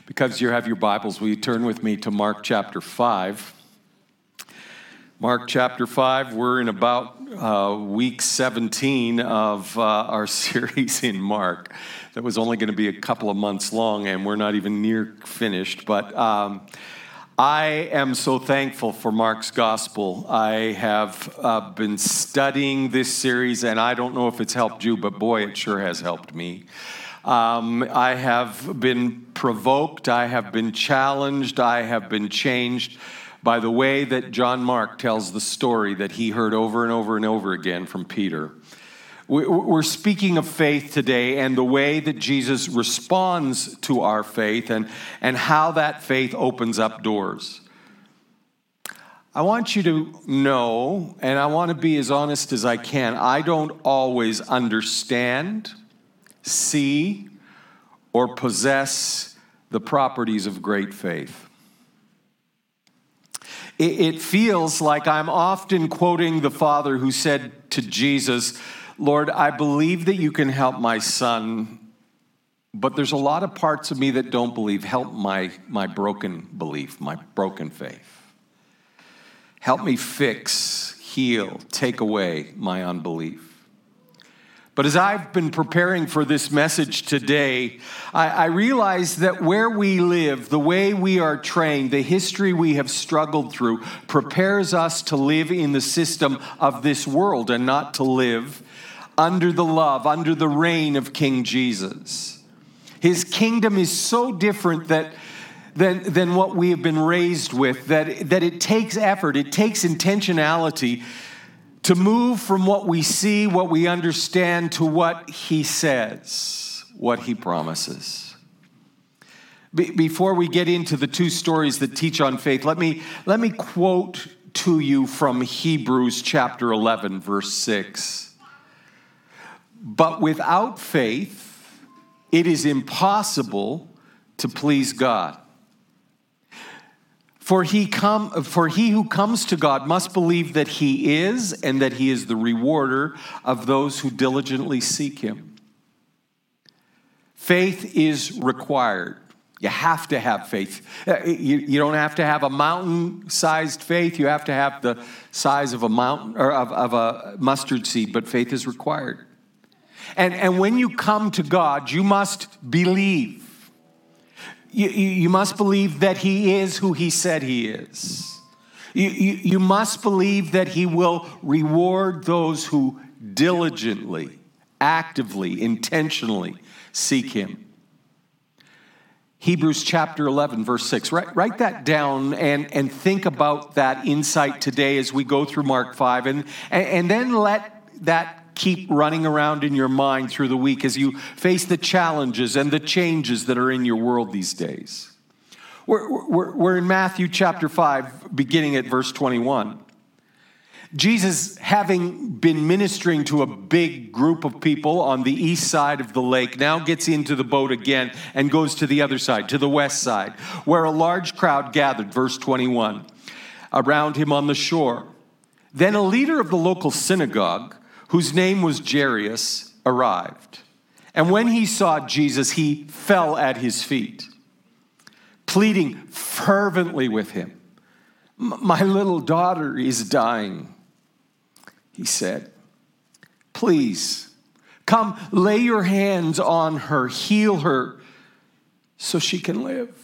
Because you have your Bibles, will you turn with me to Mark chapter 5? Mark chapter 5, we're in about week 17 of our series in Mark. That was only going to be a couple of months long, and we're not even near finished. But I am so thankful for Mark's gospel. I have been studying this series, and I don't know if it's helped you, but boy, it sure has helped me. I have been provoked, I have been challenged, I have been changed by the way that John Mark tells the story that he heard over and over and over again from Peter. We're speaking of faith today and the way that Jesus responds to our faith and how that faith opens up doors. I want you to know, and I want to be as honest as I can, I don't always understand, see, or possess the properties of great faith. It feels like I'm often quoting the Father who said to Jesus, Lord, I believe that you can help my son, but there's a lot of parts of me that don't believe. Help my broken belief, my broken faith. Help me fix, heal, take away my unbelief. But as I've been preparing for this message today, I realize that where we live, the way we are trained, the history we have struggled through, prepares us to live in the system of this world and not to live under the love, under the reign of King Jesus. His kingdom is so different than what we have been raised with, that it takes effort, it takes intentionality to move from what we see, what we understand, to what he says, what he promises. Before we get into the two stories that teach on faith, let me quote to you from Hebrews chapter 11, verse 6. But without faith, it is impossible to please God. For he who comes to God must believe that he is, and that he is the rewarder of those who diligently seek him. Faith is required. You have to have faith. You don't have to have a mountain-sized faith. You have to have the size of a mountain or of a mustard seed, but faith is required. And when you come to God, you must believe. You must believe that he is who he said he is. You must believe that he will reward those who diligently, actively, intentionally seek him. Hebrews chapter 11, verse 6. Write that down and think about that insight today as we go through Mark 5. And then let that keep running around in your mind through the week as you face the challenges and the changes that are in your world these days. We're in Matthew chapter 5, beginning at verse 21. Jesus, having been ministering to a big group of people on the east side of the lake, now gets into the boat again and goes to the other side, to the west side, where a large crowd gathered, verse 21, around him on the shore. Then a leader of the local synagogue, whose name was Jairus, arrived. And when he saw Jesus, he fell at his feet, pleading fervently with him. My little daughter is dying, he said. Please, come lay your hands on her, heal her, so she can live.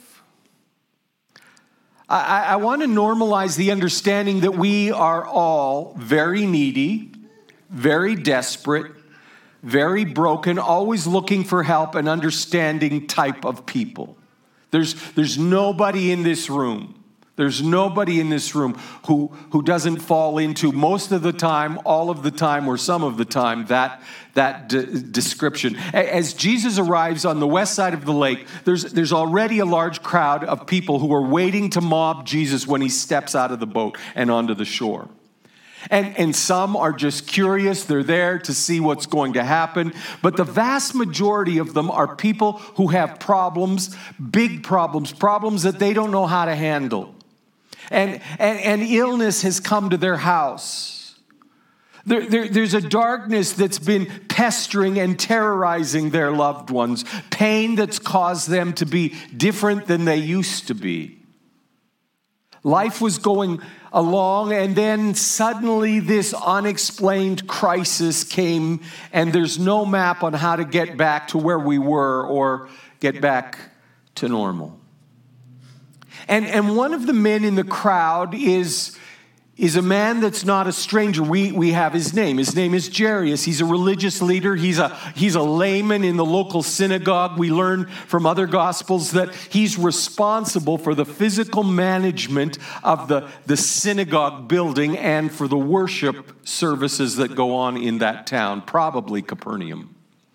I want to normalize the understanding that we are all very needy, very desperate, very broken, always looking for help and understanding type of people. There's nobody in this room. There's nobody in this room who doesn't fall into most of the time, all of the time, or some of the time that description. As Jesus arrives on the west side of the lake, there's already a large crowd of people who are waiting to mob Jesus when he steps out of the boat and onto the shore. And some are just curious. They're there to see what's going to happen. But the vast majority of them are people who have problems, big problems that they don't know how to handle. And illness has come to their house. There's a darkness that's been pestering and terrorizing their loved ones, pain that's caused them to be different than they used to be. Life was going along, and then suddenly this unexplained crisis came, and there's no map on how to get back to where we were or get back to normal. And one of the men in the crowd is a man that's not a stranger. We have his name. His name is Jairus. He's a religious leader. He's a layman in the local synagogue. We learn from other gospels that he's responsible for the physical management of the synagogue building and for the worship services that go on in that town, probably Capernaum.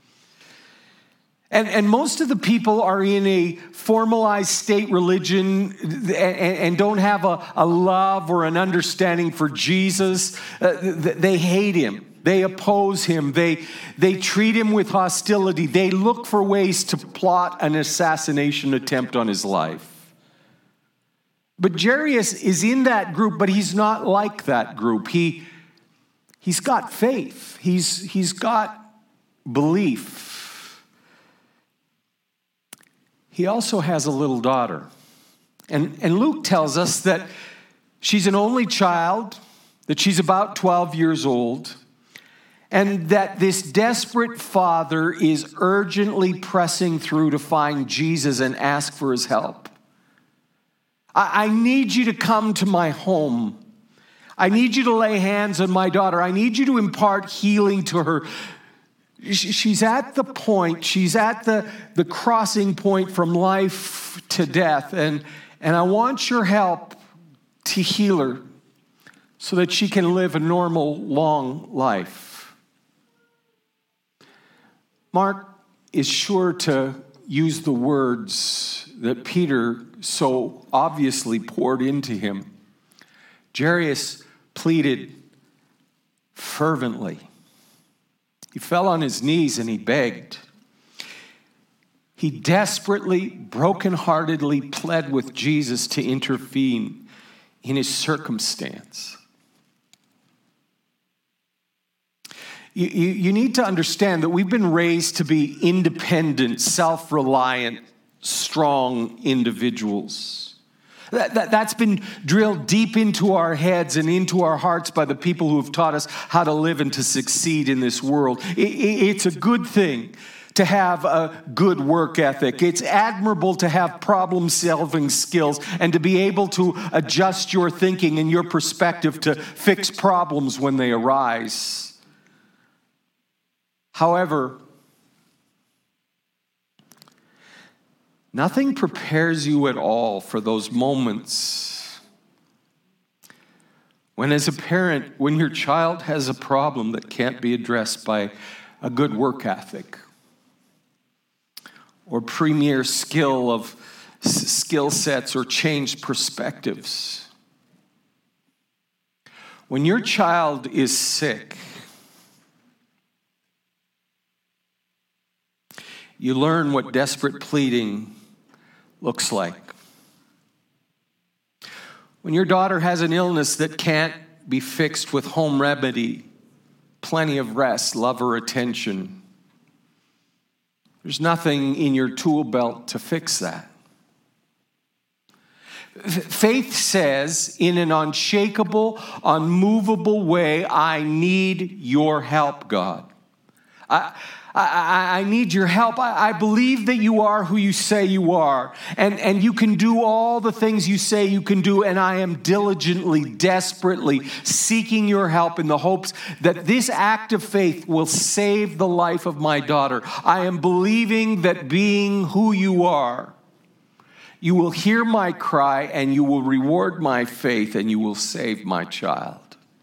And most of the people are in a formalized state religion and don't have a love or an understanding for Jesus. They hate him. They oppose him. They treat him with hostility. They look for ways to plot an assassination attempt on his life. But Jairus is in that group, but he's not like that group. He's got faith. He's got belief. He also has a little daughter. And Luke tells us that she's an only child, that she's about 12 years old, and that this desperate father is urgently pressing through to find Jesus and ask for his help. I need you to come to my home. I need you to lay hands on my daughter. I need you to impart healing to her. She's at the point, she's at the crossing point from life to death, and I want your help to heal her so that she can live a normal, long life. Mark is sure to use the words that Peter so obviously poured into him. Jairus pleaded fervently. He fell on his knees and he begged. He desperately, brokenheartedly pled with Jesus to intervene in his circumstance. You need to understand that we've been raised to be independent, self-reliant, strong individuals. That's been drilled deep into our heads and into our hearts by the people who have taught us how to live and to succeed in this world. It's a good thing to have a good work ethic. It's admirable to have problem-solving skills and to be able to adjust your thinking and your perspective to fix problems when they arise. However, nothing prepares you at all for those moments when, as a parent, when your child has a problem that can't be addressed by a good work ethic or premier skill sets or changed perspectives. When your child is sick, you learn what desperate pleading looks like. When your daughter has an illness that can't be fixed with home remedy, plenty of rest, love, or attention, there's nothing in your tool belt to fix that. Faith says, in an unshakable, unmovable way, I need your help, God. I need your help. I believe that you are who you say you are. And you can do all the things you say you can do. And I am diligently, desperately seeking your help in the hopes that this act of faith will save the life of my daughter. I am believing that being who you are, you will hear my cry and you will reward my faith and you will save my child.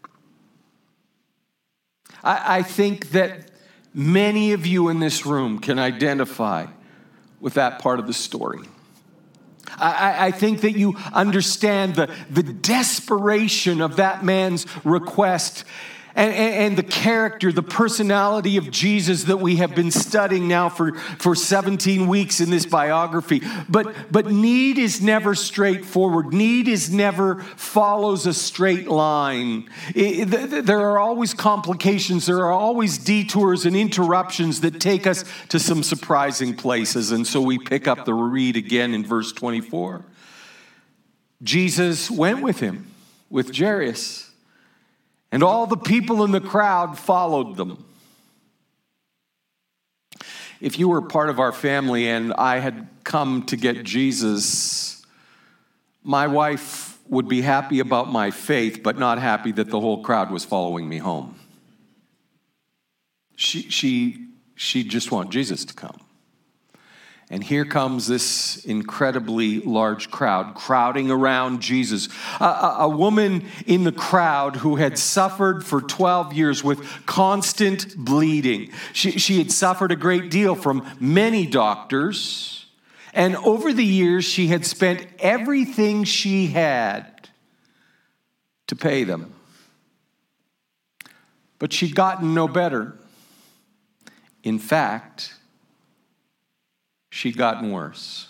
I think that many of you in this room can identify with that part of the story. I think that you understand the desperation of that man's request and the character, the personality of Jesus that we have been studying now for 17 weeks in this biography. But need is never straightforward. Need is never follows a straight line. There are always complications. There are always detours and interruptions that take us to some surprising places. And so we pick up the read again in verse 24. Jesus went with him, with Jairus. And all the people in the crowd followed them. If you were part of our family and I had come to get Jesus, my wife would be happy about my faith, but not happy that the whole crowd was following me home. She'd just want Jesus to come. And here comes this incredibly large crowd crowding around Jesus. A woman in the crowd who had suffered for 12 years with constant bleeding. She had suffered a great deal from many doctors. And over the years, she had spent everything she had to pay them. But she'd gotten no better. In fact, she'd gotten worse.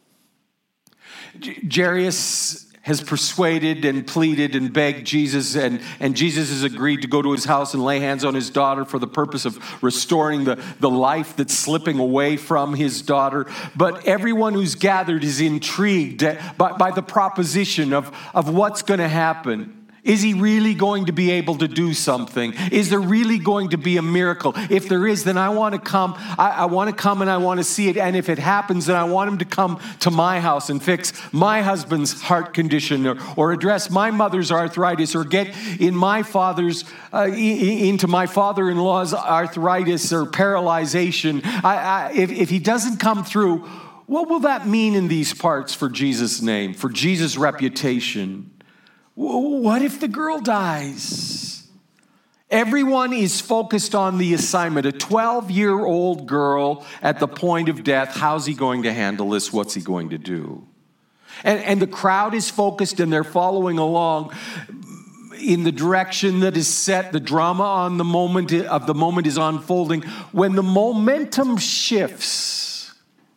Jairus has persuaded and pleaded and begged Jesus, and Jesus has agreed to go to his house and lay hands on his daughter for the purpose of restoring the life that's slipping away from his daughter. But everyone who's gathered is intrigued by the proposition of what's going to happen. Is he really going to be able to do something? Is there really going to be a miracle? If there is, then I want to come. I want to come and I want to see it. And if it happens, then I want him to come to my house and fix my husband's heart condition or address my mother's arthritis or get in my into my father-in-law's arthritis or paralyzation. If he doesn't come through, what will that mean in these parts for Jesus' name, for Jesus' reputation? What if the girl dies? Everyone is focused on the assignment. A 12-year-old girl at the point of death. How's he going to handle this? What's he going to do? And the crowd is focused and they're following along in the direction that is set. The drama on the moment is unfolding. When the momentum shifts,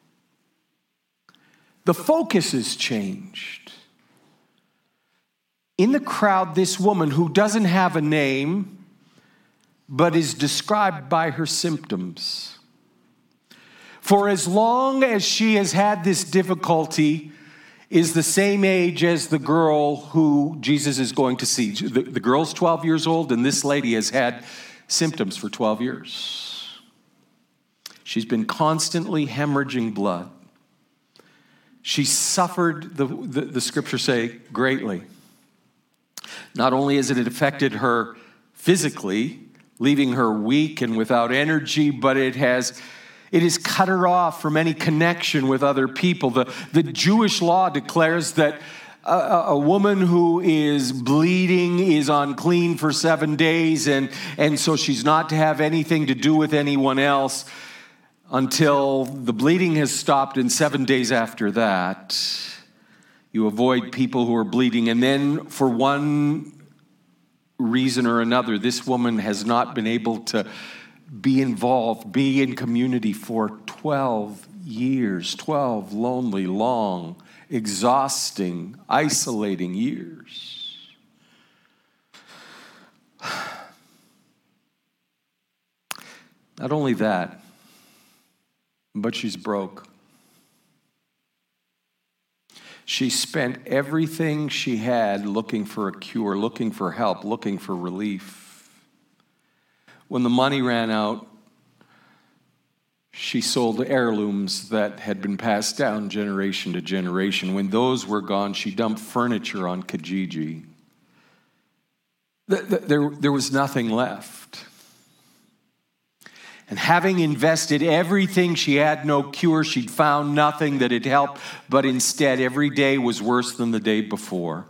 the focus is changed. In the crowd, this woman who doesn't have a name, but is described by her symptoms. For as long as she has had this difficulty, is the same age as the girl who Jesus is going to see. The girl's 12 years old, and this lady has had symptoms for 12 years. She's been constantly hemorrhaging blood. She suffered, the scriptures say, greatly. Not only has it affected her physically, leaving her weak and without energy, but it has cut her off from any connection with other people. The Jewish law declares that a woman who is bleeding is unclean for 7 days, and so she's not to have anything to do with anyone else until the bleeding has stopped, and 7 days after that, you avoid people who are bleeding. And then for one reason or another, this woman has not been able to be involved, be in community for 12 years, 12 lonely, long, exhausting, isolating years. Not only that, but she's broke. She spent everything she had looking for a cure, looking for help, looking for relief. When the money ran out, she sold heirlooms that had been passed down generation to generation. When those were gone, she dumped furniture on Kijiji. There was nothing left. And having invested everything, she had no cure. She'd found nothing that had helped, but instead every day was worse than the day before.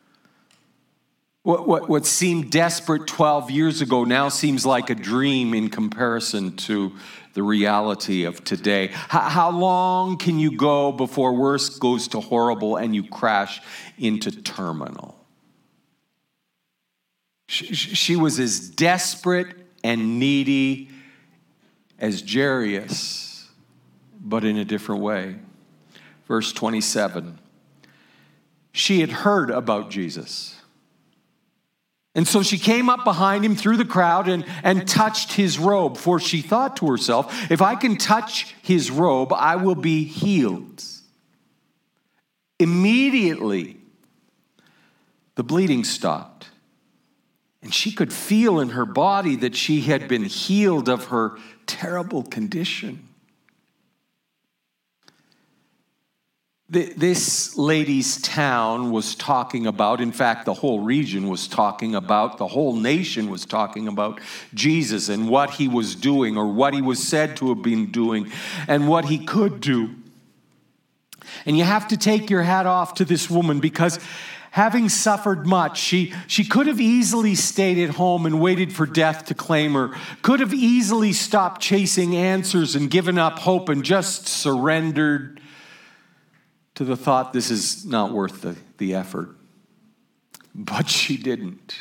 What seemed desperate 12 years ago now seems like a dream in comparison to the reality of today. How long can you go before worse goes to horrible and you crash into terminal? She was as desperate and needy as Jairus, but in a different way. Verse 27. She had heard about Jesus. And so she came up behind him through the crowd and touched his robe, for she thought to herself, if I can touch his robe, I will be healed. Immediately, the bleeding stopped, and she could feel in her body that she had been healed of her terrible condition. This lady's town was talking about, in fact, the whole region was talking about, the whole nation was talking about Jesus and what he was doing or what he was said to have been doing and what he could do. And you have to take your hat off to this woman because having suffered much, she could have easily stayed at home and waited for death to claim her, could have easily stopped chasing answers and given up hope and just surrendered to the thought this is not worth the effort. But she didn't.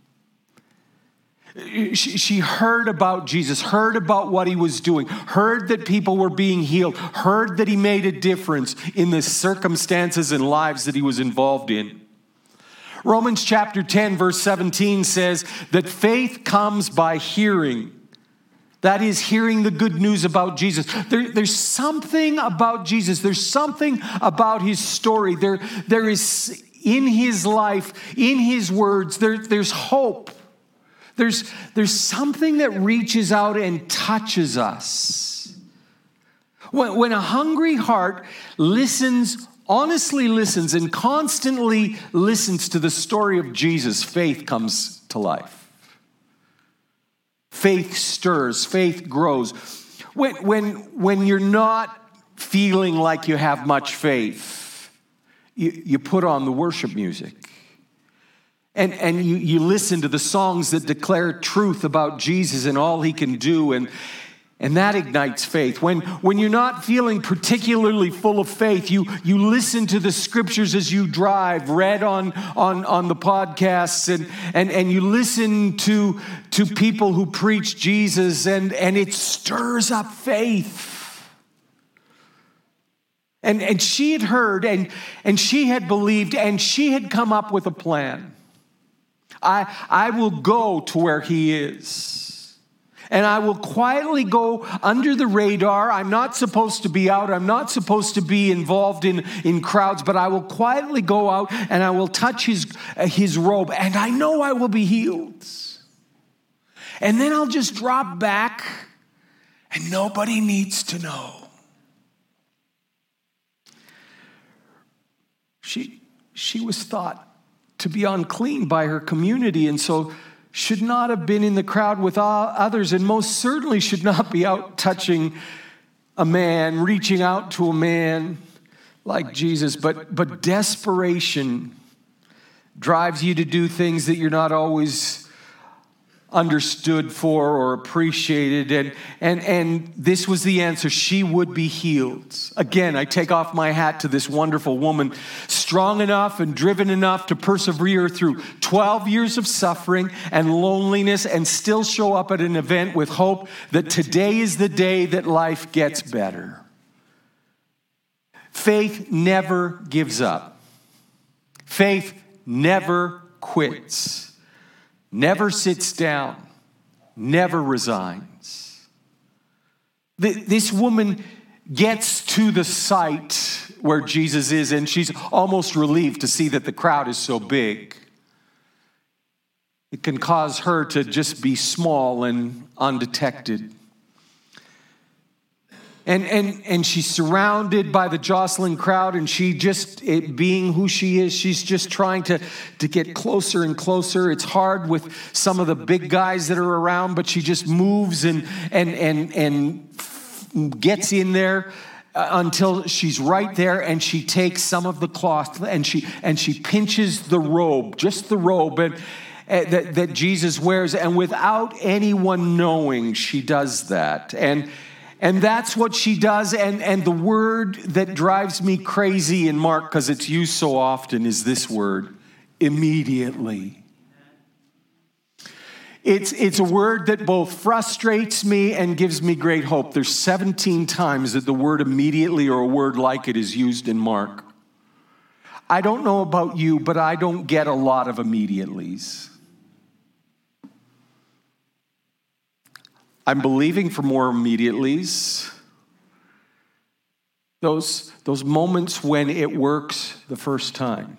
She heard about Jesus, heard about what he was doing, heard that people were being healed, heard that he made a difference in the circumstances and lives that he was involved in. Romans chapter 10, verse 17 says that faith comes by hearing. That is, hearing the good news about Jesus. There's something about Jesus. There's something about his story. There is in his life, in his words, there's hope. There's something that reaches out and touches us. When a hungry heart honestly listens, and constantly listens to the story of Jesus, faith comes to life. Faith stirs, faith grows. When you're not feeling like you have much faith, you put on the worship music. And you listen to the songs that declare truth about Jesus and all he can do, and that ignites faith. When you're not feeling particularly full of faith, you listen to the scriptures as you drive, read on the podcasts, and you listen to people who preach Jesus, and it stirs up faith. And she had heard, and she had believed, and she had come up with a plan. I will go to where he is. And I will quietly go under the radar. I'm not supposed to be out. I'm not supposed to be involved in crowds, but I will quietly go out and I will touch his robe, and I know I will be healed. And then I'll just drop back and nobody needs to know. She was thought to be unclean by her community, and so should not have been in the crowd with others, and most certainly should not be out touching a man, reaching out to a man like Jesus. But desperation drives you to do things that you're not always understood for or appreciated, and this was the answer. She would be healed. Again, I take off my hat to this wonderful woman, strong enough and driven enough to persevere through 12 years of suffering and loneliness and still show up at an event with hope that today is the day that life gets better. Faith never gives up. Faith never quits. Never sits down, never resigns. This woman gets to the site where Jesus is, and she's almost relieved to see that the crowd is so big. It can cause her to just be small and undetected. And she's surrounded by the jostling crowd, and she just, being who she is, she's just trying to get closer and closer. It's hard with some of the big guys that are around, but she just moves and gets in there until she's right there, and she takes some of the cloth and she pinches the robe, just the robe, that Jesus wears, and without anyone knowing, she does that. And that's what she does. And the word that drives me crazy in Mark, because it's used so often, is this word, immediately. It's a word that both frustrates me and gives me great hope. There's 17 times that the word immediately or a word like it is used in Mark. I don't know about you, but I don't get a lot of immediatelys. I'm believing for more immediatelys. Those moments when it works the first time.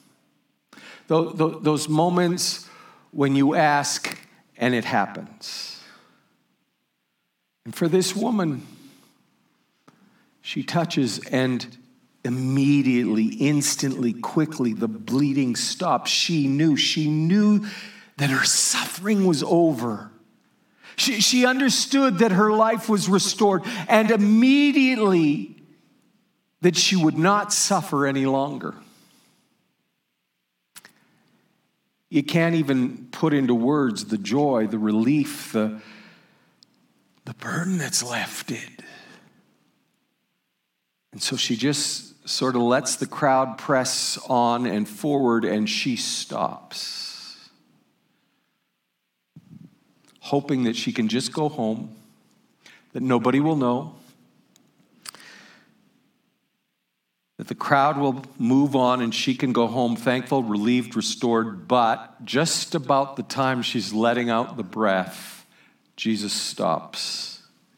Those moments when you ask and it happens. And for this woman, she touches and immediately, instantly, quickly, the bleeding stopped. She knew that her suffering was over. She understood that her life was restored, and immediately that she would not suffer any longer. You can't even put into words the joy, the relief, the burden that's lifted. And so she just sort of lets the crowd press on and forward, and she stops, hoping that she can just go home, that nobody will know, that the crowd will move on and she can go home thankful, relieved, restored. But just about the time she's letting out the breath, Jesus stops.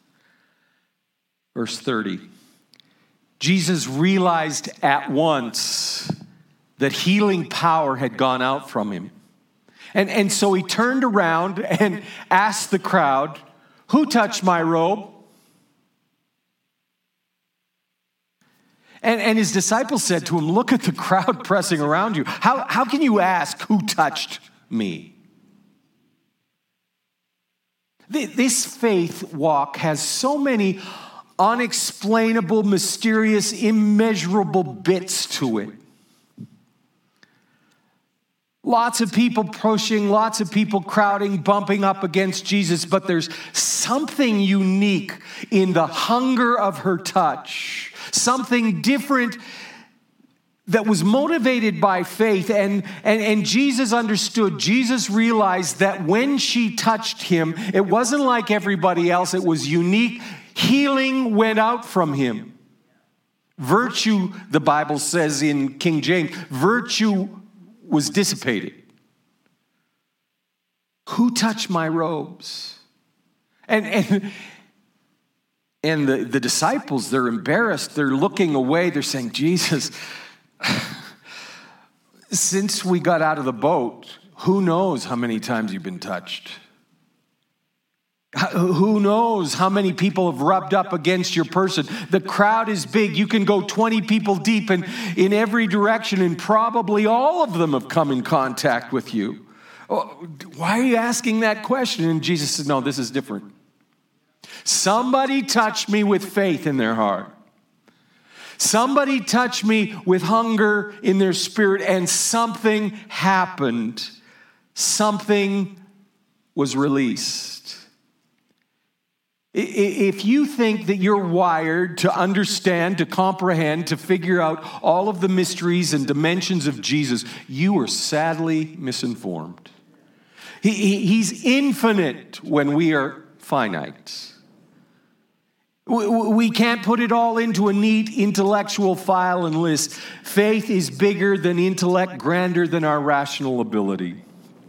Verse 30. Jesus realized at once that healing power had gone out from him. And so he turned around and asked the crowd, "Who touched my robe?" And his disciples said to him, "Look at the crowd pressing around you. How can you ask, 'Who touched me?'" This faith walk has so many unexplainable, mysterious, immeasurable bits to it. Lots of people pushing, lots of people crowding, bumping up against Jesus, but there's something unique in the hunger of her touch, something different that was motivated by faith, and Jesus understood. Jesus realized that when she touched him, it wasn't like everybody else, it was unique. Healing went out from him. Virtue, the Bible says in King James, virtue was dissipated. Who touched my robes? And the disciples, they're embarrassed. They're looking away. They're saying, "Jesus, since we got out of the boat, who knows how many times you've been touched? Who knows how many people have rubbed up against your person? The crowd is big. You can go 20 people deep and in every direction, and probably all of them have come in contact with you. Why are you asking that question?" And Jesus said, "No, this is different. Somebody touched me with faith in their heart. Somebody touched me with hunger in their spirit, and something happened. Something was released." If you think that you're wired to understand, to comprehend, to figure out all of the mysteries and dimensions of Jesus, you are sadly misinformed. He's infinite when we are finite. We can't put it all into a neat intellectual file and list. Faith is bigger than intellect, grander than our rational ability.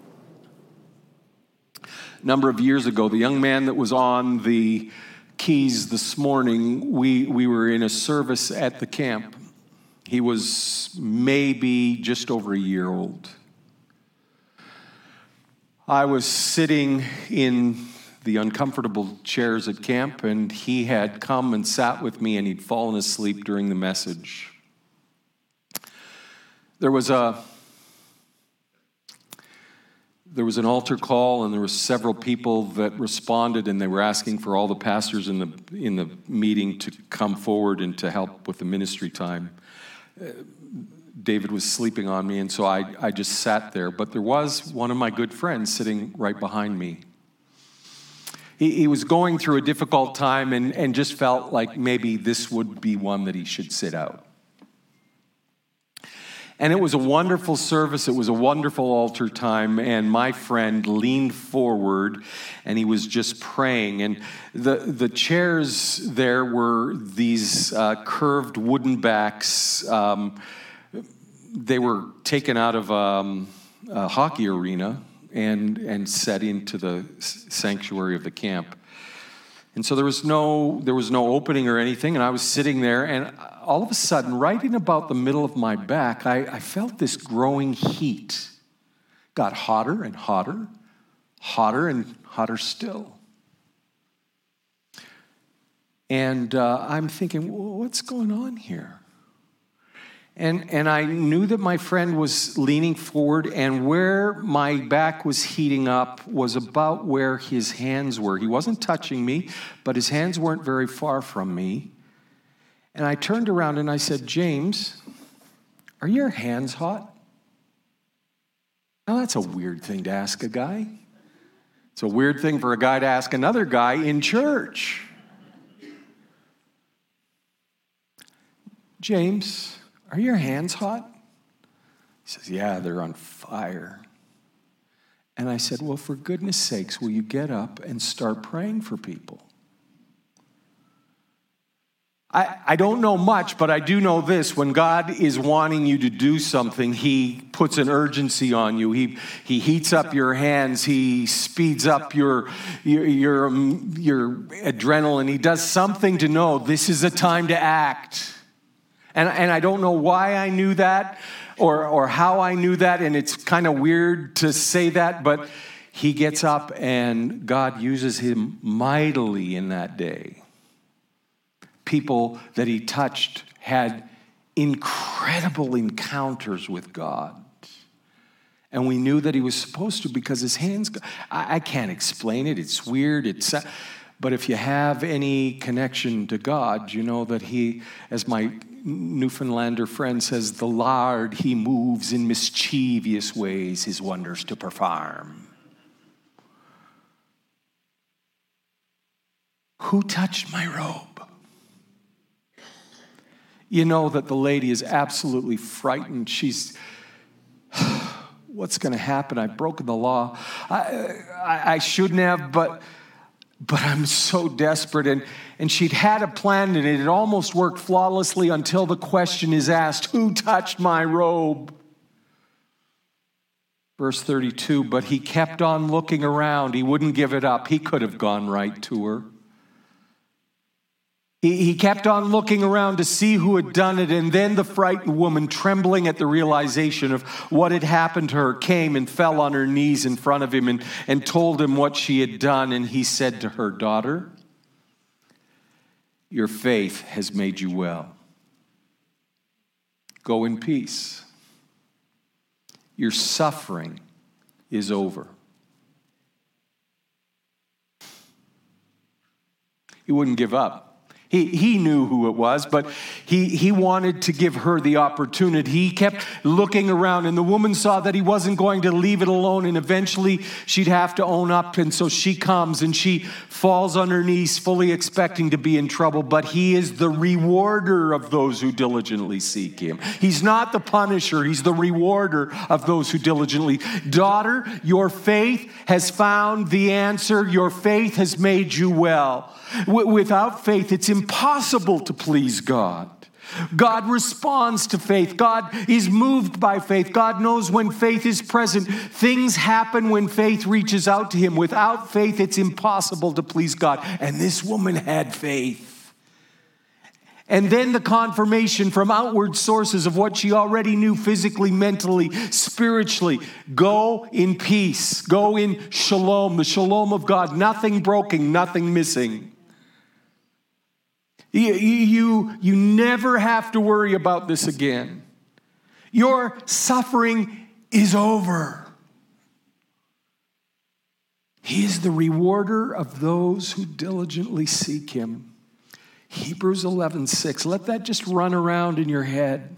A number of years ago, the young man that was on the keys this morning, we were in a service at the camp. He was maybe just over a year old. I was sitting in the uncomfortable chairs at camp, and he had come and sat with me, and he'd fallen asleep during the message. There was an altar call, and there were several people that responded, and they were asking for all the pastors in the meeting to come forward and to help with the ministry time. David was sleeping on me, and so I just sat there. But there was one of my good friends sitting right behind me. He was going through a difficult time and just felt like maybe this would be one that he should sit out. And it was a wonderful service. It was a wonderful altar time. And my friend leaned forward and he was just praying. And the chairs there were these curved wooden backs. They were taken out of a hockey arena and set into the sanctuary of the camp. And so there was no opening or anything, and I was sitting there, and all of a sudden, right in about the middle of my back, I felt this growing heat. Got hotter and hotter, hotter and hotter still. And I'm thinking, well, what's going on here? And I knew that my friend was leaning forward, and where my back was heating up was about where his hands were. He wasn't touching me, but his hands weren't very far from me. And I turned around and I said, James, are your hands hot? Now that's a weird thing to ask a guy. It's a weird thing for a guy to ask another guy in church. James, are your hands hot? He says, yeah, they're on fire. And I said, well, for goodness sakes, will you get up and start praying for people? I don't know much, but I do know this. When God is wanting you to do something, he puts an urgency on you. He heats up your hands. He speeds up your adrenaline. He does something to know this is a time to act. And I don't know why I knew that or how I knew that, and it's kind of weird to say that, but he gets up and God uses him mightily in that day. People that he touched had incredible encounters with God. And we knew that he was supposed to because his hands, I can't explain it. It's weird. But if you have any connection to God, you know that he, as my Newfoundlander friend says, the Lord, he moves in mischievous ways his wonders to perform. Who touched my robe? You know that the lady is absolutely frightened. She's, what's going to happen? I've broken the law. I shouldn't have, but I'm so desperate. And she'd had a plan, and it had almost worked flawlessly until the question is asked, who touched my robe? Verse 32, but he kept on looking around. He wouldn't give it up. He could have gone right to her. He kept on looking around to see who had done it, and then the frightened woman, trembling at the realization of what had happened to her, came and fell on her knees in front of him and told him what she had done. And he said to her, daughter, your faith has made you well. Go in peace. Your suffering is over. He wouldn't give up. He knew who it was, but he wanted to give her the opportunity. He kept looking around, and the woman saw that he wasn't going to leave it alone, and eventually she'd have to own up. And so she comes and she falls on her knees, fully expecting to be in trouble. But he is the rewarder of those who diligently seek him. He's not the punisher. He's the rewarder of those who diligently. Daughter, your faith has found the answer. Your faith has made you well. Without faith, it's impossible to please God. God responds to faith. God is moved by faith. God knows when faith is present. Things happen when faith reaches out to him. Without faith, it's impossible to please God. And this woman had faith. And then the confirmation from outward sources of what she already knew physically, mentally, spiritually. Go in peace. Go in shalom, the shalom of God. Nothing broken, nothing missing. You never have to worry about this again. Your suffering is over. He is the rewarder of those who diligently seek him. Hebrews 11:6. Let that just run around in your head.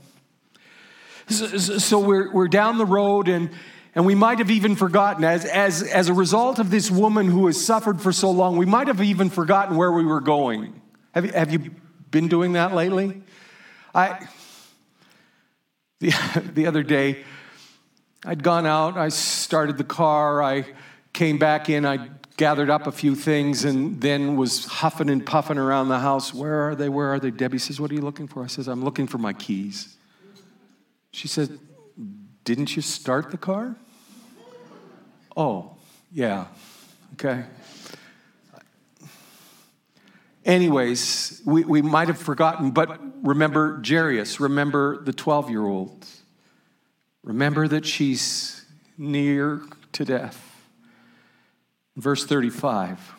So we're down the road, and we might have even forgotten, as a result of this woman who has suffered for so long, we might have even forgotten where we were going. Have you been doing that lately? The other day, I'd gone out, I started the car, I came back in, I gathered up a few things, and then was huffing and puffing around the house. Where are they? Where are they? Debbie says, what are you looking for? I says, I'm looking for my keys. She said, didn't you start the car? Oh, yeah, okay. Anyways, we might have forgotten, but remember Jairus, remember the 12-year-old. Remember that she's near to death. Verse 35.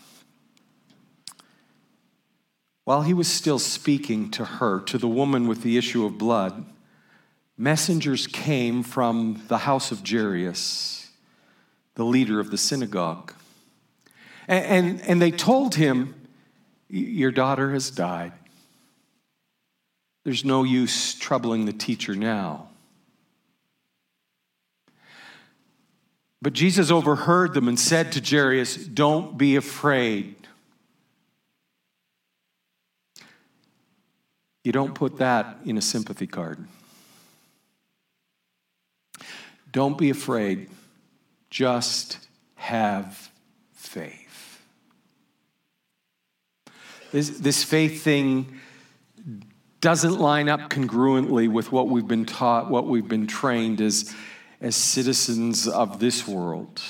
While he was still speaking to her, to the woman with the issue of blood, messengers came from the house of Jairus, the leader of the synagogue. And they told him, your daughter has died. There's no use troubling the teacher now. But Jesus overheard them and said to Jairus, don't be afraid. You don't put that in a sympathy card. Don't be afraid. Just have faith. This faith thing doesn't line up congruently with what we've been taught, what we've been trained as citizens of this world.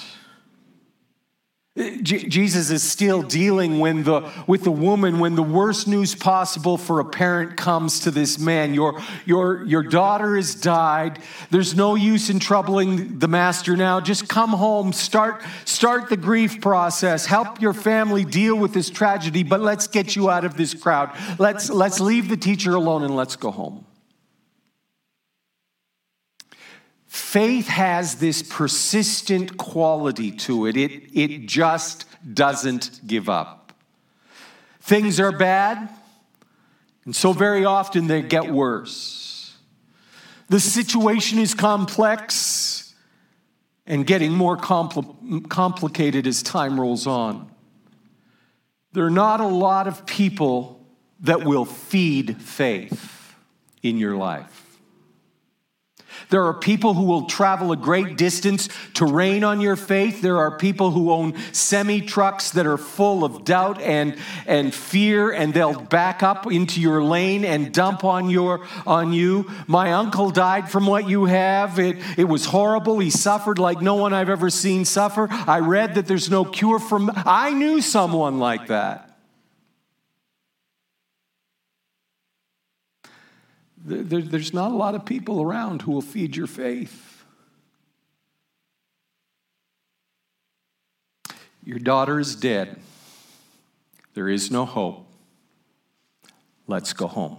Jesus is still dealing with the woman when the worst news possible for a parent comes to this man. Your daughter has died. There's no use in troubling the master now. Just come home, start the grief process. Help your family deal with this tragedy, but let's get you out of this crowd. Let's leave the teacher alone and let's go home. Faith has this persistent quality to it. It just doesn't give up. Things are bad, and so very often they get worse. The situation is complex and getting more complicated as time rolls on. There are not a lot of people that will feed faith in your life. There are people who will travel a great distance to rain on your faith. There are people who own semi-trucks that are full of doubt and fear, and they'll back up into your lane and dump on you. My uncle died from what you have. It was horrible. He suffered like no one I've ever seen suffer. I read that there's no cure from. I knew someone like that. There's not a lot of people around who will feed your faith. Your daughter is dead. There is no hope. Let's go home.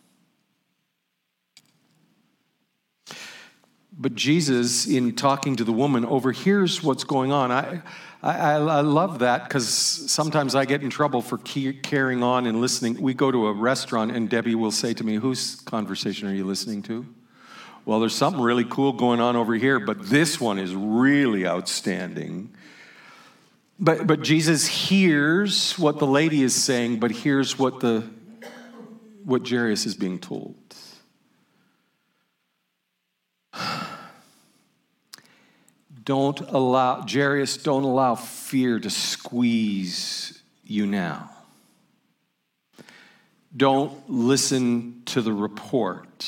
But Jesus, in talking to the woman, overhears what's going on. I love that because sometimes I get in trouble for carrying on and listening. We go to a restaurant and Debbie will say to me, whose conversation are you listening to? Well, there's something really cool going on over here, but this one is really outstanding. But Jesus hears what the lady is saying, but hears what Jairus is being told. Jairus, don't allow fear to squeeze you now. Don't listen to the report.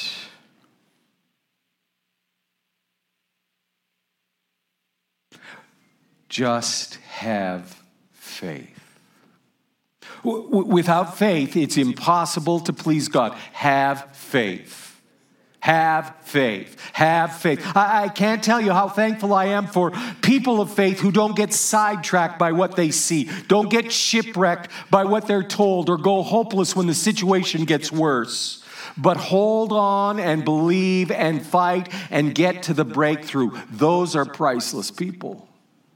Just have faith. Without faith, it's impossible to please God. Have faith. Have faith. Have faith. I can't tell you how thankful I am for people of faith who don't get sidetracked by what they see, don't get shipwrecked by what they're told, or go hopeless when the situation gets worse. But hold on and believe and fight and get to the breakthrough. Those are priceless people.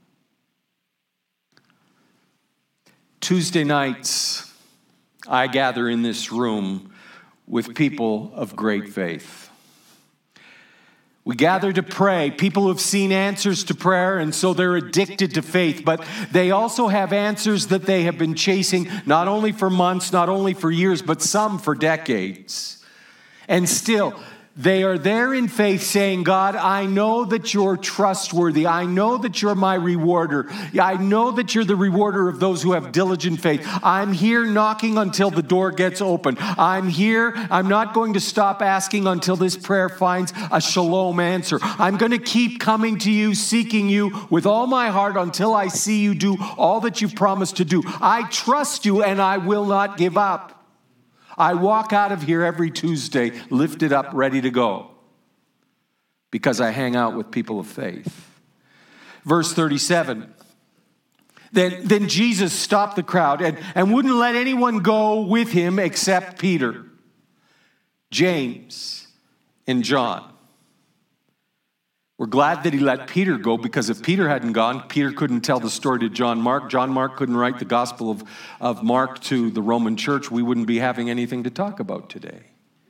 Tuesday nights, I gather in this room with people of great faith. We gather to pray. People who have seen answers to prayer, and so they're addicted to faith. But they also have answers that they have been chasing, not only for months, not only for years, but some for decades. And still, They are there in faith saying, God, I know that you're trustworthy. I know that you're my rewarder. I know that you're the rewarder of those who have diligent faith. I'm here knocking until the door gets open. I'm here. I'm not going to stop asking until this prayer finds a shalom answer. I'm going to keep coming to you, seeking you with all my heart until I see you do all that you've promised to do. I trust you and I will not give up. I walk out of here every Tuesday lifted up, ready to go, because I hang out with people of faith. Verse 37, then Jesus stopped the crowd and wouldn't let anyone go with him except Peter, James, and John. We're glad that he let Peter go, because if Peter hadn't gone, Peter couldn't tell the story to John Mark. John Mark couldn't write the Gospel of Mark to the Roman church. We wouldn't be having anything to talk about today.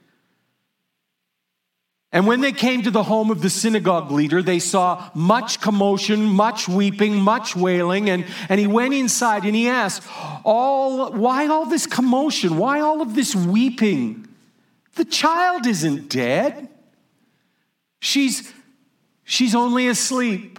And when they came to the home of the synagogue leader, they saw much commotion, much weeping, much wailing. And he went inside and he asked, why all this commotion? Why all of this weeping? The child isn't dead. She's only asleep.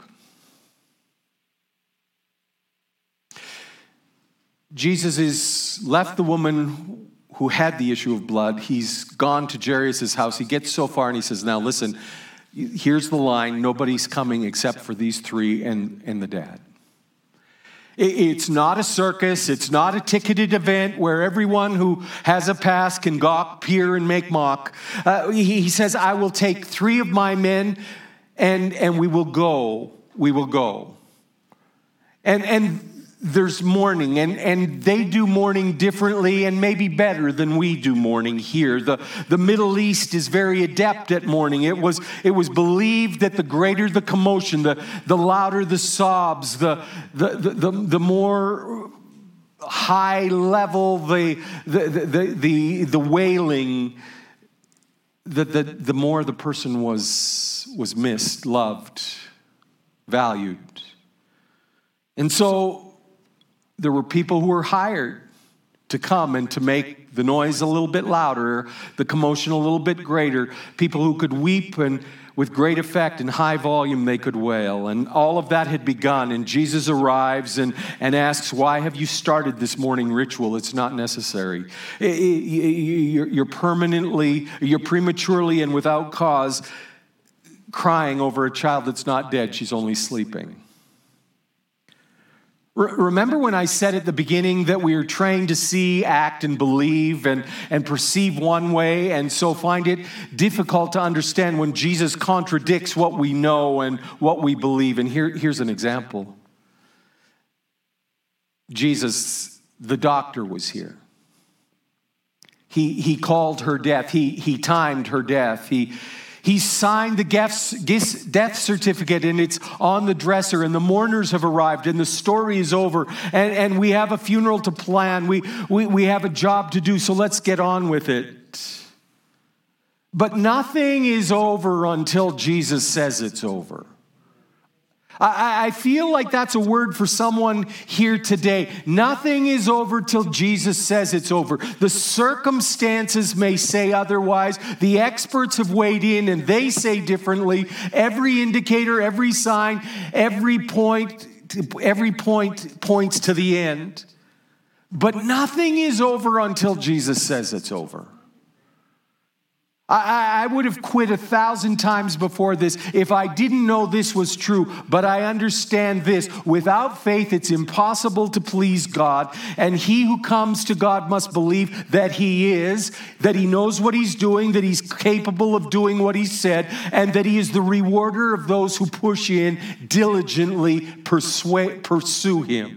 Jesus has left the woman who had the issue of blood. He's gone to Jairus' house. He gets so far and he says, now listen, here's the line. Nobody's coming except for these three and the dad. It's not a circus. It's not a ticketed event where everyone who has a pass can gawk, peer, and make mock. He says, I will take three of my men and we will go. We will go. And there's mourning, and they do mourning differently and maybe better than we do mourning here. The Middle East is very adept at mourning. It was believed that the greater the commotion, the louder the sobs, the more high level the wailing, the more the person was missed, loved, valued. And so there were people who were hired to come and to make the noise a little bit louder, the commotion a little bit greater, people who could weep and with great effect and high volume they could wail. And all of that had begun, and Jesus arrives and asks, why have you started this morning ritual? It's not necessary. You're prematurely and without cause crying over a child that's not dead. She's only sleeping. Remember when I said at the beginning that we are trained to see, act, and believe and perceive one way, and so find it difficult to understand when Jesus contradicts what we know and what we believe. And here's an example. Jesus, the doctor, was here. He called her death. He timed her death. He signed the death certificate, and it's on the dresser, and the mourners have arrived, and the story is over, and we have a funeral to plan. We have a job to do, so let's get on with it. But nothing is over until Jesus says it's over. I feel like that's a word for someone here today. Nothing is over till Jesus says it's over. The circumstances may say otherwise. The experts have weighed in and they say differently. Every indicator, every sign, every point points to the end. But nothing is over until Jesus says it's over. I would have quit 1,000 times before this if I didn't know this was true, but I understand this. Without faith, it's impossible to please God, and he who comes to God must believe that he is, that he knows what he's doing, that he's capable of doing what he said, and that he is the rewarder of those who push in, diligently pursue him.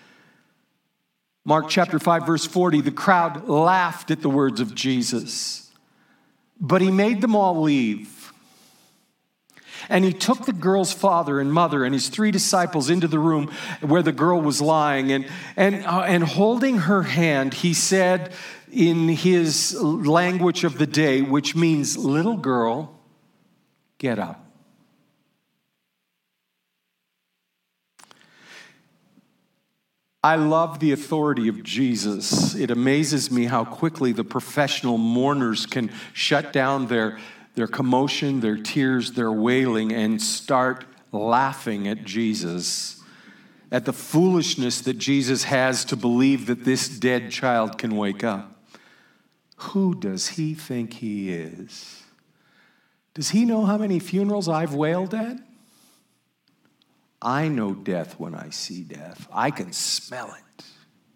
Mark chapter 5, verse 40, the crowd laughed at the words of Jesus. But he made them all leave. And he took the girl's father and mother and his 3 disciples into the room where the girl was lying. And holding her hand, he said in his language of the day, which means, little girl, get up. I love the authority of Jesus. It amazes me how quickly the professional mourners can shut down their their commotion, their tears, their wailing, and start laughing at Jesus, at the foolishness that Jesus has to believe that this dead child can wake up. Who does he think he is? Does he know how many funerals I've wailed at? I know death when I see death. I can smell it.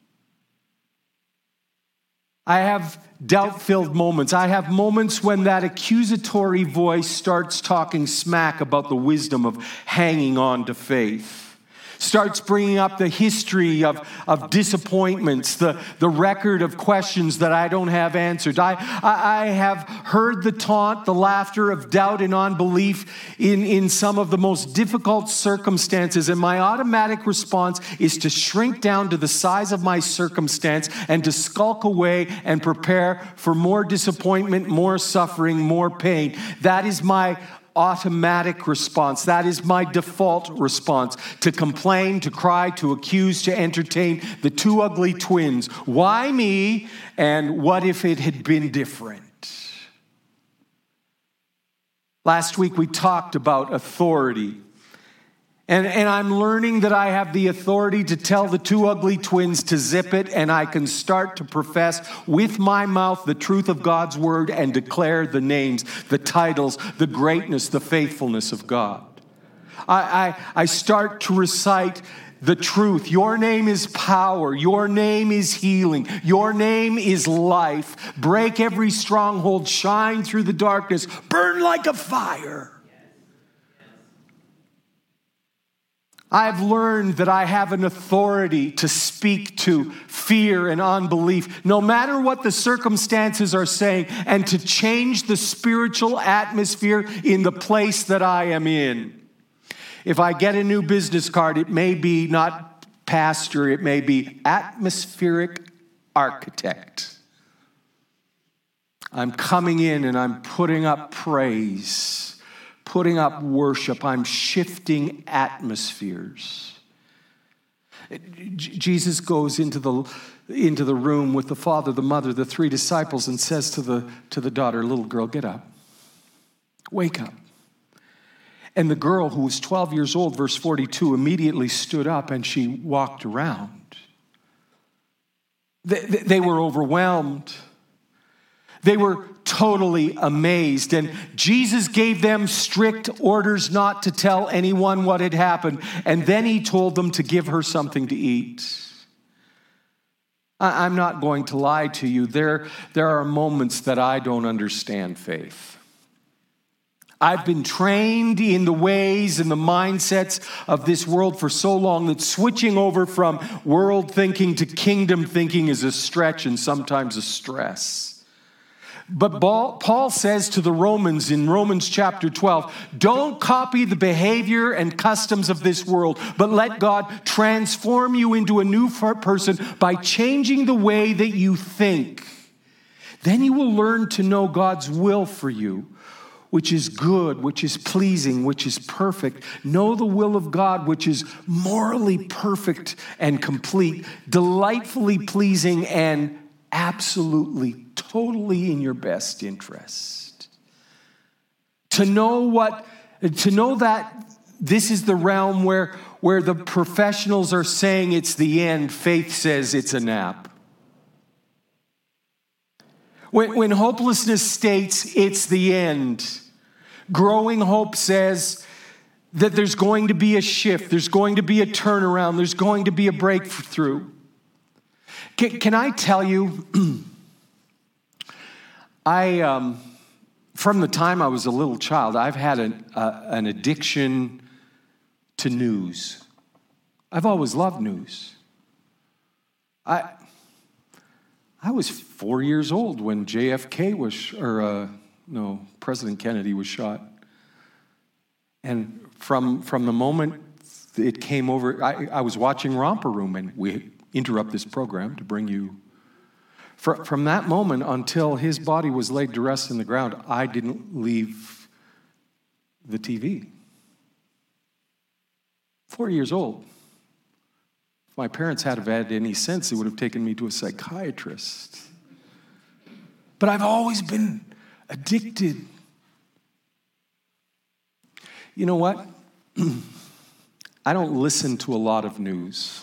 I have doubt-filled moments. I have moments when that accusatory voice starts talking smack about the wisdom of hanging on to faith. Starts bringing up the history of disappointments, the record of questions that I don't have answered. I have heard the taunt, the laughter of doubt and unbelief in some of the most difficult circumstances, and my automatic response is to shrink down to the size of my circumstance and to skulk away and prepare for more disappointment, more suffering, more pain. That is my automatic response. That is my default response, to complain, to cry, to accuse, to entertain the two ugly twins. Why me? And what if it had been different? Last week we talked about authority. And I'm learning that I have the authority to tell the two ugly twins to zip it, and I can start to profess with my mouth the truth of God's word and declare the names, the titles, the greatness, the faithfulness of God. I start to recite the truth. Your name is power. Your name is healing. Your name is life. Break every stronghold. Shine through the darkness. Burn like a fire. I've learned that I have an authority to speak to fear and unbelief, no matter what the circumstances are saying, and to change the spiritual atmosphere in the place that I am in. If I get a new business card, it may be not pastor, it may be atmospheric architect. I'm coming in and I'm putting up praise, putting up worship. I'm shifting atmospheres. Jesus goes into the room with the father, the mother, the three disciples, and says to the daughter, little girl, get up. Wake up. And the girl, who was 12 years old, verse 42, immediately stood up and she walked around. They were overwhelmed. They were totally amazed. And Jesus gave them strict orders not to tell anyone what had happened. And then he told them to give her something to eat. I'm not going to lie to you. There are moments that I don't understand faith. I've been trained in the ways and the mindsets of this world for so long that switching over from world thinking to kingdom thinking is a stretch and sometimes a stress. But Paul says to the Romans in Romans chapter 12, don't copy the behavior and customs of this world, but let God transform you into a new person by changing the way that you think. Then you will learn to know God's will for you, which is good, which is pleasing, which is perfect. Know the will of God, which is morally perfect and complete, delightfully pleasing, and absolutely, totally in your best interest. To know that this is the realm where the professionals are saying it's the end, faith says it's a nap. When hopelessness states it's the end, growing hope says that there's going to be a shift, there's going to be a turnaround, there's going to be a breakthrough. Can I tell you, from the time I was a little child, I've had an addiction to news. I've always loved news. I was 4 years old when President Kennedy was shot. And from the moment it came over, I was watching Romper Room, and we interrupt this program to bring you. From that moment until his body was laid to rest in the ground, I didn't leave the TV. 4 years old. If my parents had had any sense, they would have taken me to a psychiatrist. But I've always been addicted You know what? I don't listen to a lot of news.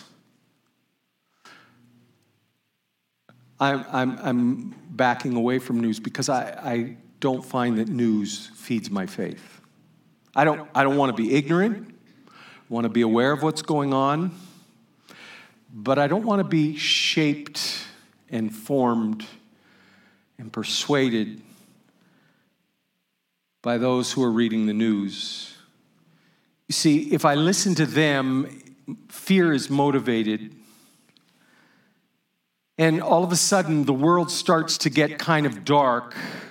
I'm backing away from news because I don't find that news feeds my faith. I don't want to be ignorant. I want to be aware of what's going on, but I don't want to be shaped and formed and persuaded by those who are reading the news. You see, if I listen to them, fear is motivated. And all of a sudden, the world starts to get kind of dark.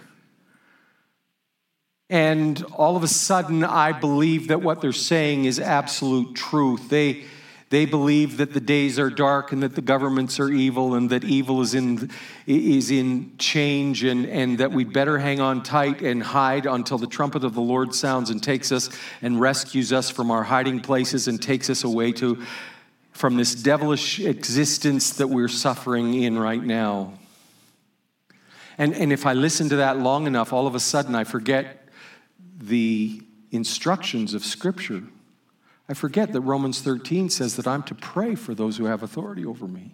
And all of a sudden, I believe that what they're saying is absolute truth. They believe that the days are dark and that the governments are evil and that evil is in change and that we better hang on tight and hide until the trumpet of the Lord sounds and takes us and rescues us from our hiding places and takes us away from this devilish existence that we're suffering in right now. And if I listen to that long enough, all of a sudden I forget the instructions of Scripture. I forget that Romans 13 says that I'm to pray for those who have authority over me.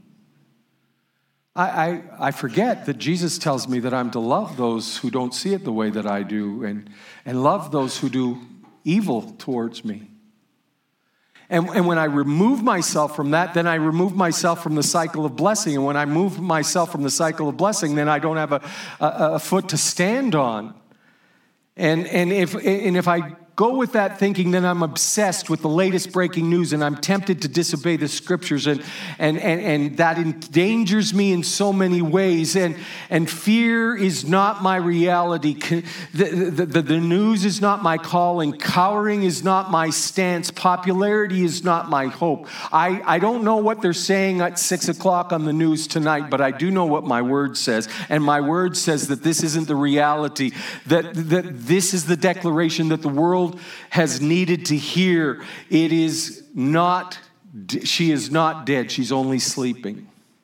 I forget that Jesus tells me that I'm to love those who don't see it the way that I do and love those who do evil towards me. And when I remove myself from that, then I remove myself from the cycle of blessing. And when I move myself from the cycle of blessing, then I don't have a foot to stand on. And if I go with that thinking, then I'm obsessed with the latest breaking news and I'm tempted to disobey the Scriptures and that endangers me in so many ways. And fear is not my reality. The news is not my calling. Cowering is not my stance. Popularity is not my hope. I don't know what they're saying at 6 o'clock on the news tonight, but I do know what my word says. And my word says that this isn't the reality, that this is the declaration that the world has needed to hear. It is not, she is not dead, she's only sleeping.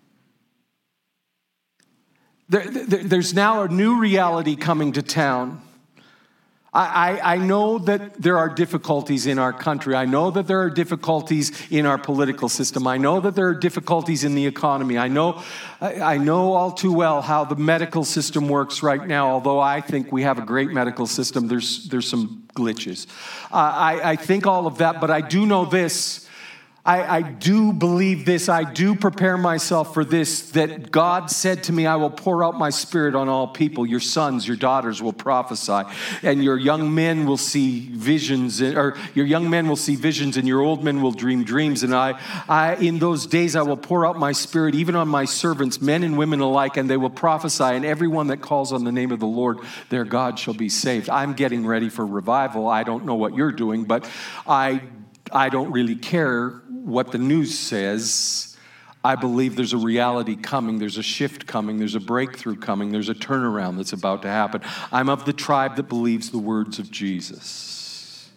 There's now a new reality coming to town. I know that there are difficulties in our country. I know that there are difficulties in our political system. I know that there are difficulties in the economy. I know all too well how the medical system works right now, although I think we have a great medical system. There's some glitches. I think all of that, but I do know this. I do believe this. I do prepare myself for this, that God said to me, I will pour out my Spirit on all people. Your sons, your daughters will prophesy, and your young men will see visions, or your young men will see visions, and your old men will dream dreams. And I in those days, I will pour out my Spirit even on my servants, men and women alike, and they will prophesy, and everyone that calls on the name of the Lord, their God shall be saved. I'm getting ready for revival. I don't know what you're doing, but I don't really care what the news says. I believe there's a reality coming. There's a shift coming. There's a breakthrough coming. There's a turnaround that's about to happen. I'm of the tribe that believes the words of Jesus.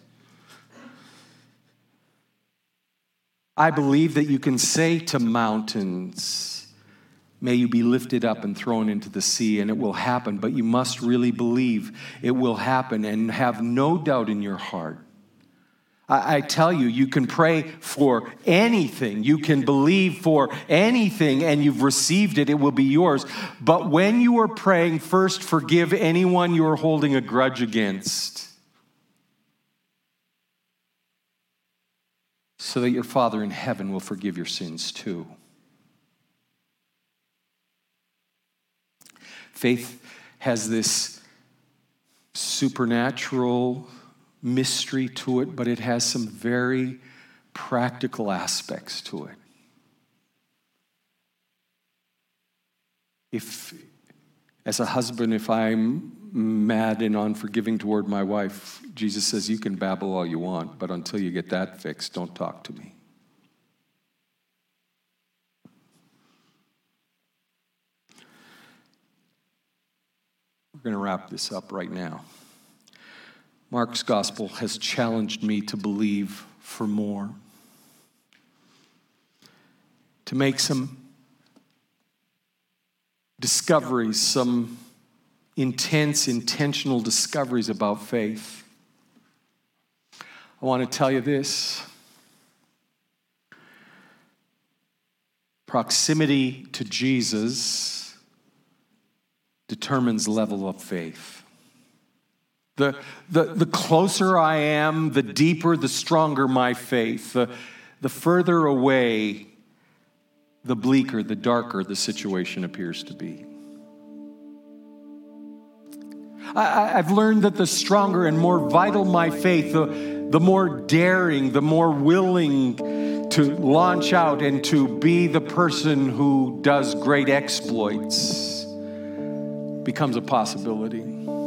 I believe that you can say to mountains, may you be lifted up and thrown into the sea, and it will happen. But you must really believe it will happen and have no doubt in your heart. I tell you, you can pray for anything. You can believe for anything, and you've received it. It will be yours. But when you are praying, first forgive anyone you are holding a grudge against, so that your Father in heaven will forgive your sins too. Faith has this supernatural mystery to it, but it has some very practical aspects to it. If, as a husband, if I'm mad and unforgiving toward my wife, Jesus says, you can babble all you want, but until you get that fixed, don't talk to me. We're going to wrap this up right now. Mark's gospel has challenged me to believe for more, to make some discoveries, some intentional discoveries about faith. I want to tell you this. Proximity to Jesus determines level of faith. The closer I am, the deeper, the stronger my faith. The further away, the bleaker, the darker the situation appears to be. I've learned that the stronger and more vital my faith, the more daring, the more willing to launch out and to be the person who does great exploits becomes a possibility.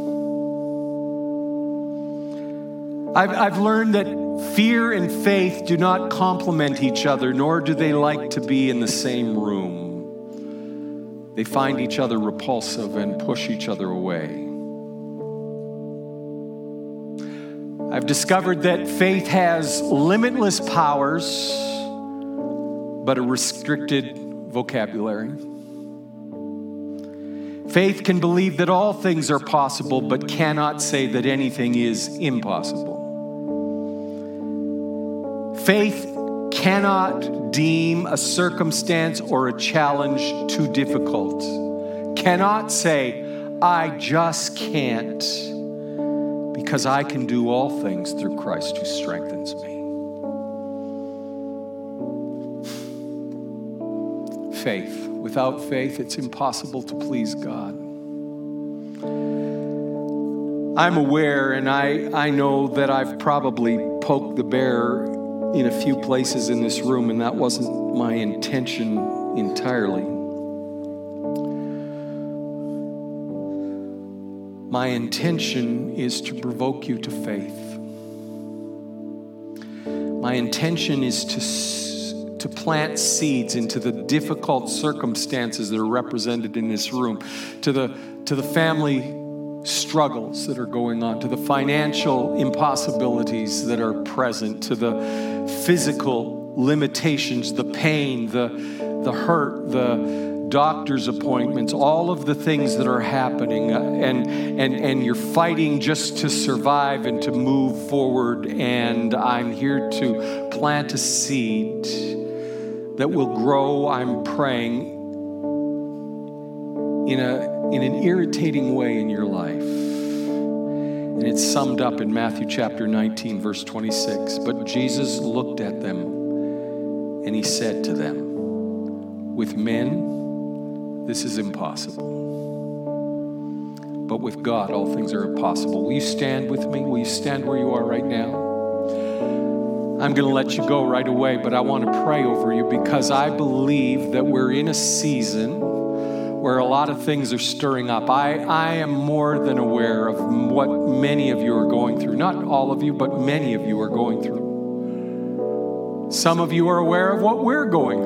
I've learned that fear and faith do not complement each other, nor do they like to be in the same room. They find each other repulsive and push each other away. I've discovered that faith has limitless powers, but a restricted vocabulary. Faith can believe that all things are possible, but cannot say that anything is impossible. Faith cannot deem a circumstance or a challenge too difficult. Cannot say, I just can't, because I can do all things through Christ who strengthens me. Faith. Without faith, it's impossible to please God. I'm aware, and I know that I've probably poked the bear in a few places in this room, and that wasn't my intention entirely. My intention is to provoke you to faith. My intention is to plant seeds into the difficult circumstances that are represented in this room, to the family struggles that are going on, to the financial impossibilities that are present, to the physical limitations, the pain, the hurt, the doctor's appointments, all of the things that are happening, and you're fighting just to survive and to move forward. And I'm here to plant a seed that will grow, I'm praying, in an irritating way in your life. And it's summed up in Matthew chapter 19, verse 26. But Jesus looked at them and he said to them, with men, this is impossible. But with God, all things are possible. Will you stand with me? Will you stand where you are right now? I'm going to let you go right away, but I want to pray over you because I believe that we're in a season where a lot of things are stirring up. I am more than aware of what many of you are going through. Not all of you, but many of you are going through. Some of you are aware of what we're going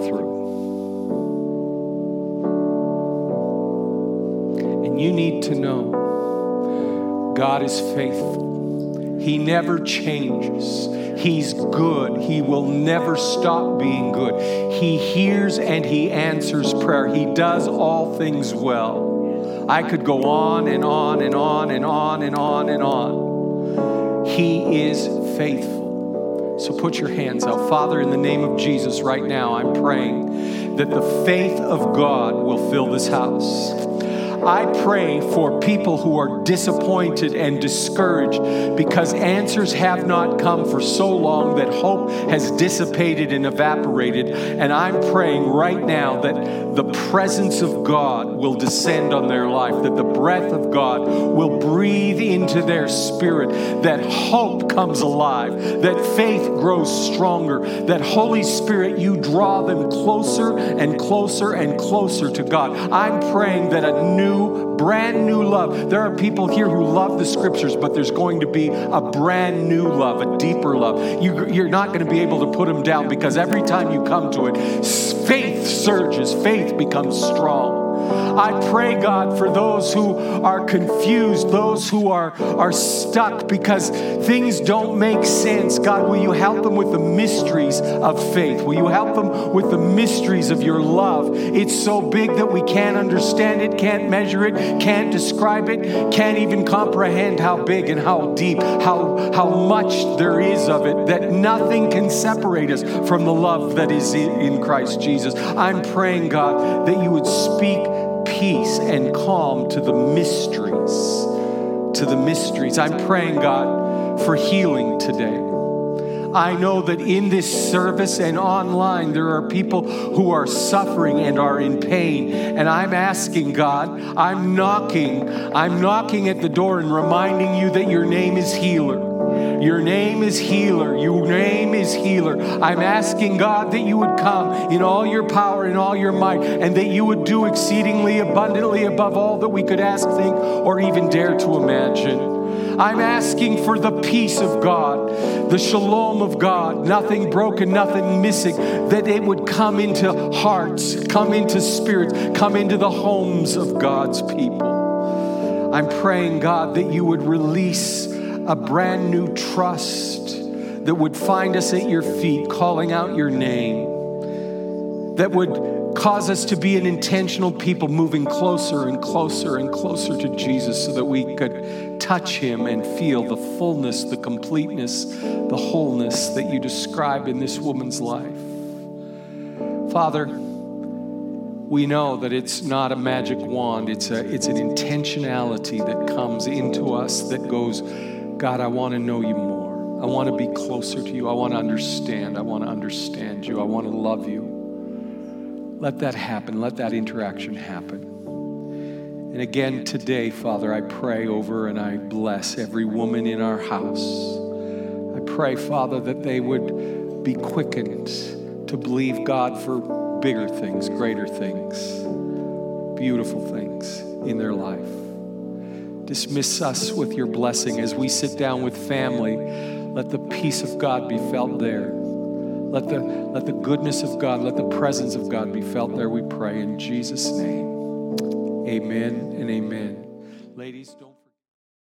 through. And you need to know God is faithful. He never changes. He's good. He will never stop being good. He hears and he answers prayer. He does all things well. I could go on and on and on and on and on and on. He is faithful. So put your hands out. Father, in the name of Jesus right now, I'm praying that the faith of God will fill this house. I pray for people who are disappointed and discouraged because answers have not come for so long that hope has dissipated and evaporated. And I'm praying right now that the presence of God will descend on their life, that the breath of God will breathe into their spirit, that hope comes alive, that faith grows stronger, that Holy Spirit, you draw them closer and closer and closer to God. I'm praying that a brand new love. There are people here who love the scriptures, but there's going to be a brand new love, a deeper love. You're not going to be able to put them down because every time you come to it, faith surges, faith becomes strong. I pray, God, for those who are confused, those who are stuck because things don't make sense. God, will you help them with the mysteries of faith? Will you help them with the mysteries of your love? It's so big that we can't understand it, can't measure it, can't describe it, can't even comprehend how big and how deep, how much there is of it, that nothing can separate us from the love that is in Christ Jesus. I'm praying, God, that you would speak peace and calm to the mysteries. I'm praying, God, for healing today. I know that in this service and online, there are people who are suffering and are in pain. And I'm asking, God, I'm knocking at the door and reminding you that your name is healer. Your name is healer. Your name is healer. I'm asking, God, that you would come in all your power and all your might, and that you would do exceedingly abundantly above all that we could ask, think, or even dare to imagine. I'm asking for the peace of God, the shalom of God, nothing broken, nothing missing, that it would come into hearts, come into spirits, come into the homes of God's people. I'm praying, God, that you would release a brand new trust that would find us at your feet, calling out your name, that would cause us to be an intentional people moving closer and closer and closer to Jesus so that we could touch him and feel the fullness, the completeness, the wholeness that you describe in this woman's life. Father, we know that it's not a magic wand. It's an intentionality that comes into us that goes, God, I want to know you more. I want to be closer to you. I want to understand. I want to understand you. I want to love you. Let that happen. Let that interaction happen. And again today, Father, I pray over and I bless every woman in our house. I pray, Father, that they would be quickened to believe God for bigger things, greater things, beautiful things in their life. Dismiss us with your blessing as we sit down with family. Let the peace of God be felt there. Let the goodness of God, let the presence of God be felt there, we pray in Jesus' name. Amen and amen. Ladies, don't